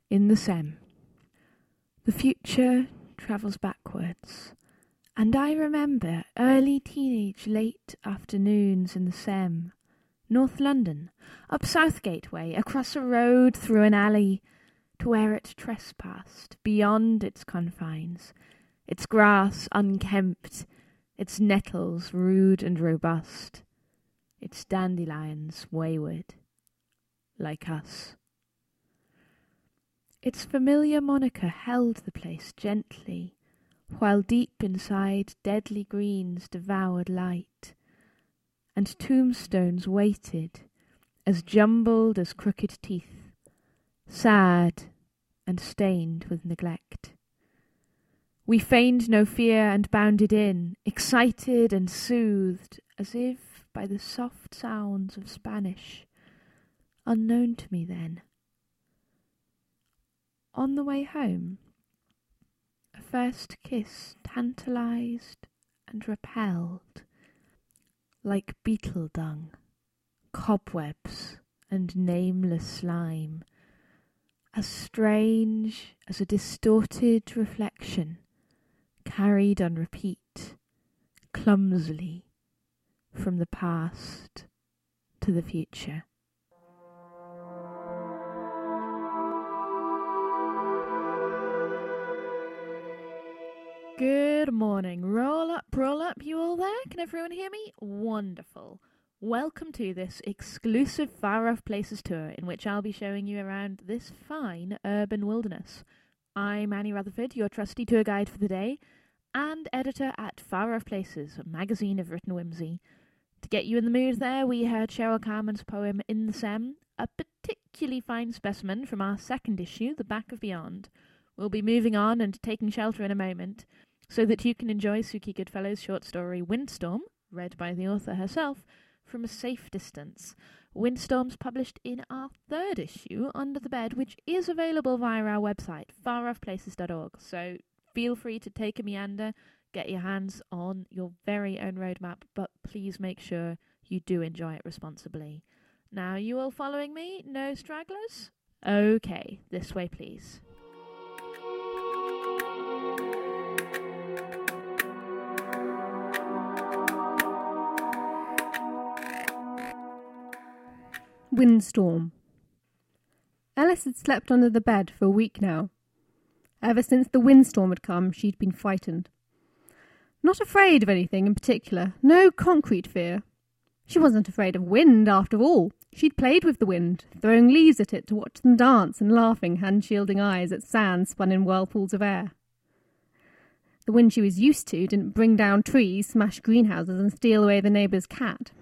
in the Sem. The future travels backwards, and I remember early teenage late afternoons in the Sem, North London, up Southgate Way, across a road through an alley, to where it trespassed beyond its confines, its grass unkempt, its nettles rude and robust, its dandelions wayward, like us. Its familiar moniker held the place gently, while deep inside deadly greens devoured light, and tombstones waited, as jumbled as crooked teeth, sad and stained with neglect. We feigned no fear and bounded in, excited and soothed, as if by the soft sounds of Spanish, unknown to me then. On the way home, a first kiss tantalized and repelled, like beetle dung, cobwebs and nameless slime, as strange as a distorted reflection, carried on repeat, clumsily, from the past to the future. Good morning. Roll up, you all there? Can everyone hear me? Wonderful. Welcome to this exclusive Far Off Places tour in which I'll be showing you around this fine urban wilderness. I'm Annie Rutherford, your trusty tour guide for the day, and editor at Far Off Places, a magazine of written whimsy. To get you in the mood there, we heard Cheryl Carman's poem In the Sem, a particularly fine specimen from our second issue, The Back of Beyond. We'll be moving on and taking shelter in a moment, so that you can enjoy Suki Goodfellow's short story Windstorm, read by the author herself, from a safe distance. Windstorm's published in our third issue, Under the Bed, which is available via our website, faroffplaces.org. So feel free to take a meander, get your hands on your very own roadmap, but please make sure you do enjoy it responsibly. Now, you all following me? No stragglers? Okay, this way please. Windstorm. Alice had slept under the bed for a week now. Ever since the windstorm had come, she'd been frightened. Not afraid of anything in particular, no concrete fear. She wasn't afraid of wind, after all. She'd played with the wind, throwing leaves at it to watch them dance and laughing, hand-shielding eyes at sand spun in whirlpools of air. The wind she was used to didn't bring down trees, smash greenhouses and steal away the neighbour's cat.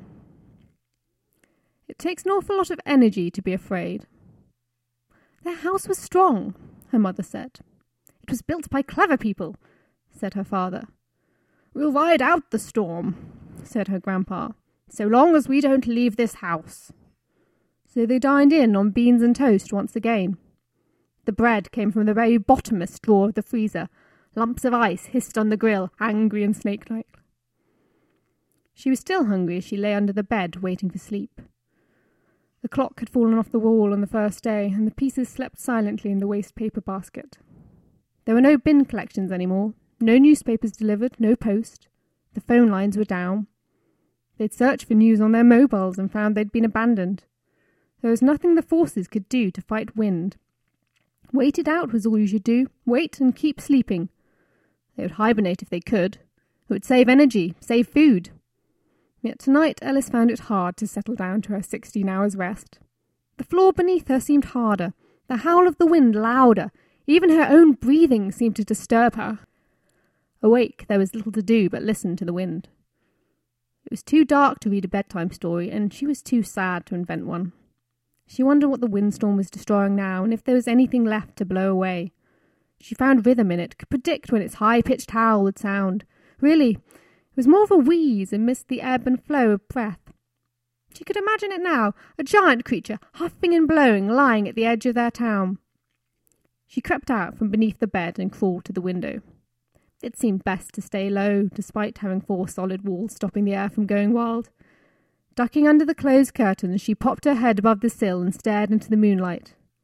It takes an awful lot of energy to be afraid. Their house was strong, her mother said. It was built by clever people, said her father. We'll ride out the storm, said her grandpa, so long as we don't leave this house. So they dined in on beans and toast once again. The bread came from the very bottomest drawer of the freezer. Lumps of ice hissed on the grill, angry and snake-like. She was still hungry as she lay under the bed, waiting for sleep. The clock had fallen off the wall on the first day, and the pieces slept silently in the waste paper basket. There were no bin collections anymore, no newspapers delivered, no post. The phone lines were down. They'd searched for news on their mobiles and found they'd been abandoned. There was nothing the forces could do to fight wind. Wait it out was all you should do. Wait and keep sleeping. They would hibernate if they could. It would save energy, save food. Yet tonight Alice found it hard to settle down to her 16 hours rest. The floor beneath her seemed harder, the howl of the wind louder. Even her own breathing seemed to disturb her. Awake, there was little to do but listen to the wind. It was too dark to read a bedtime story, and she was too sad to invent one. She wondered what the windstorm was destroying now, and if there was anything left to blow away. She found rhythm in it, could predict when its high-pitched howl would sound. Really, it was more of a wheeze and missed the ebb and flow of breath. She could imagine it now, a giant creature, huffing and blowing, lying at the edge of their town. She crept out from beneath the bed and crawled to the window. It seemed best to stay low, despite having 4 solid walls stopping the air from going wild. Ducking under the closed curtains, she popped her head above the sill and stared into the moonlight.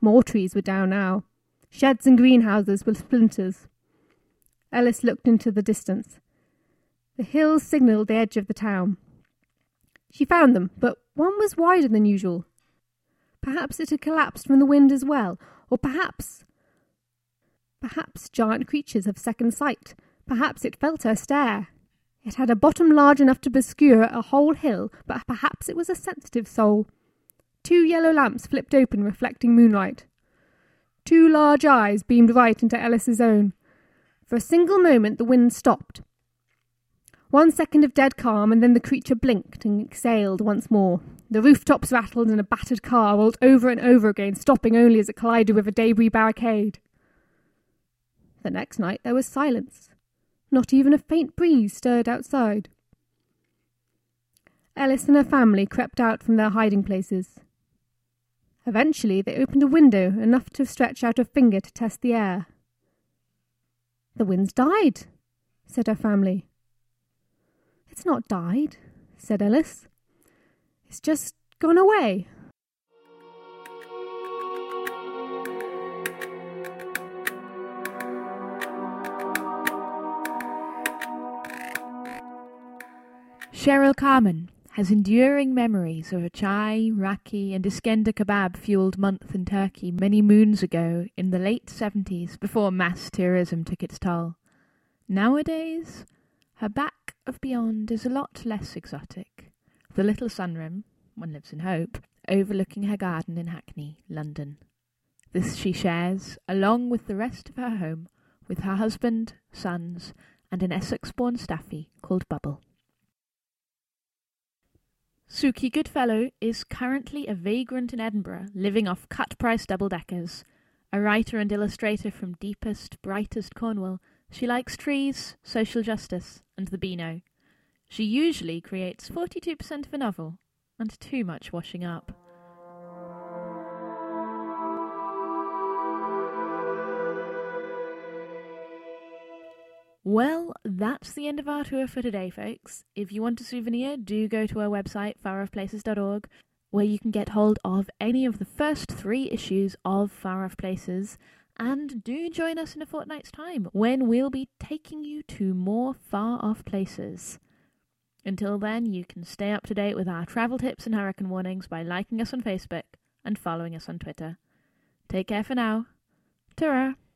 More trees were down now. Sheds and greenhouses with splinters. Ellis looked into the distance. The hills signalled the edge of the town. She found them, but one was wider than usual. Perhaps it had collapsed from the wind as well, or perhaps giant creatures have second sight. Perhaps it felt her stare. It had a bottom large enough to obscure a whole hill, but perhaps it was a sensitive soul. 2 yellow lamps flipped open, reflecting moonlight. 2 large eyes beamed right into Ellis's own. For a single moment the wind stopped. 1 second of dead calm, and then the creature blinked and exhaled once more. The rooftops rattled and a battered car rolled over and over again, stopping only as it collided with a debris barricade. The next night there was silence. Not even a faint breeze stirred outside. Ellis and her family crept out from their hiding places. Eventually they opened a window enough to stretch out a finger to test the air. "The wind's died," said her family. "It's not died," said Ellis. "It's just gone away." Cheryl Carmen has enduring memories of a chai, raki and Iskender kebab-fueled month in Turkey many moons ago in the late 70s before mass tourism took its toll. Nowadays, her back of beyond is a lot less exotic. The little sunroom, one lives in hope, overlooking her garden in Hackney, London. This she shares, along with the rest of her home, with her husband, sons, and an Essex-born staffy called Bubble. Suki Goodfellow is currently a vagrant in Edinburgh, living off cut-price double-deckers. A writer and illustrator from deepest, brightest Cornwall, she likes trees, social justice, and the Beano. She usually creates 42% of a novel, and too much washing up. Well, that's the end of our tour for today, folks. If you want a souvenir, do go to our website, faroffplaces.org, where you can get hold of any of the first 3 issues of Far Off Places, and do join us in a fortnight's time, when we'll be taking you to more far off places. Until then, you can stay up to date with our travel tips and hurricane warnings by liking us on Facebook and following us on Twitter. Take care for now. Ta-ra!